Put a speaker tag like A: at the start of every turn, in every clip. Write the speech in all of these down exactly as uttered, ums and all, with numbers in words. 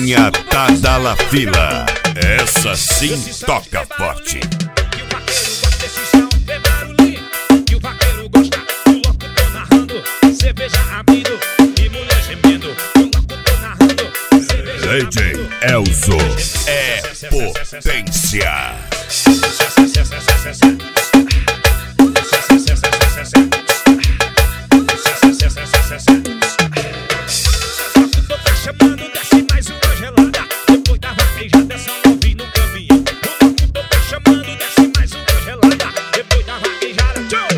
A: Rainha Tadalafila, essa sim toca forte.
B: E o vaqueiro gosta desse som de barulhinho. E o vaqueiro gosta do locutor narrando, cerveja abrindo e mulher gemendo. O locutor narrando, cerveja
A: D J
B: abrindo.
A: Elzo é potência.
B: Chamando, desce mais uma gelada. Depois da vaquejada, essa love no caminhão. O locutor tá chamando, desce mais uma gelada. Depois da vaquejada, tchau.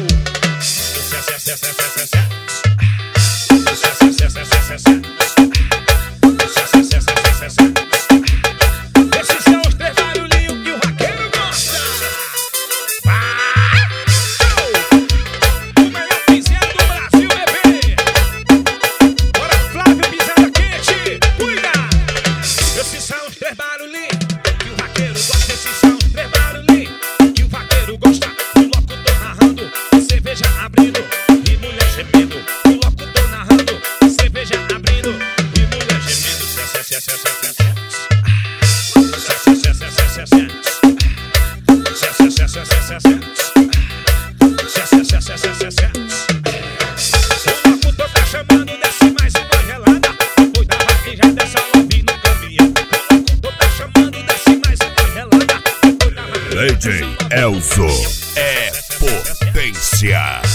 B: Esses são os três barulhinhos que o vaqueiro gosta. Vai, tchau. O melhor piseiro do Brasil, bebê. Bora, Flávio, pisada quente, cuida! Esses são os três barulhinhos que o vaqueiro gosta. Esses são os três barulhinhos que o vaqueiro gosta. O locutor narrando, cerveja abrindo e mulher gemendo. O locutor narrando, cerveja abrindo e mulher gemendo. O locutor tá chamando, desce mais uma gelada. Depois da vaquejada, essa love no caminhão. O locutor tá chamando, desce mais uma gelada. Depois da vaquejada,
A: D J Elzo é potência.